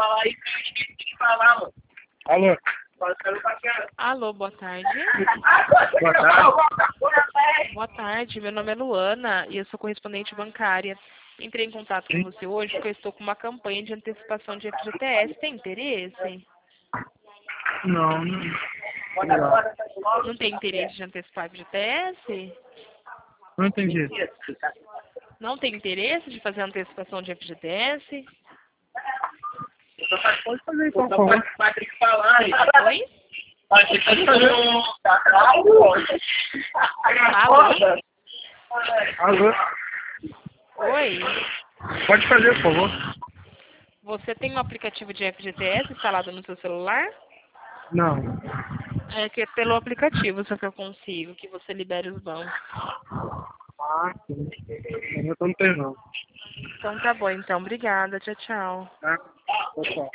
falar aí que eu esqueci de falar, mano. Alô? Alô, boa tarde. Boa tarde. Boa tarde, meu nome é Luana e eu sou correspondente bancária. Entrei em contato com você hoje porque eu estou com uma campanha de antecipação de FGTS. Tem interesse? Não. Não tem interesse de antecipar FGTS? Não entendi. Não tem interesse de fazer a antecipação de FGTS? Pode fazer então, por favor. Patrick falar aí. Oi? Patrick pode fazer um... Alô? Alô? Oi? Pode fazer, por favor. Você tem um aplicativo de FGTS instalado no seu celular? Não. É que é pelo aplicativo só que eu consigo, que você libere os bancos. Ah, sim. Eu não tenho não. Então tá bom, então. Obrigada. Tchau, tchau. Tá? Tchau.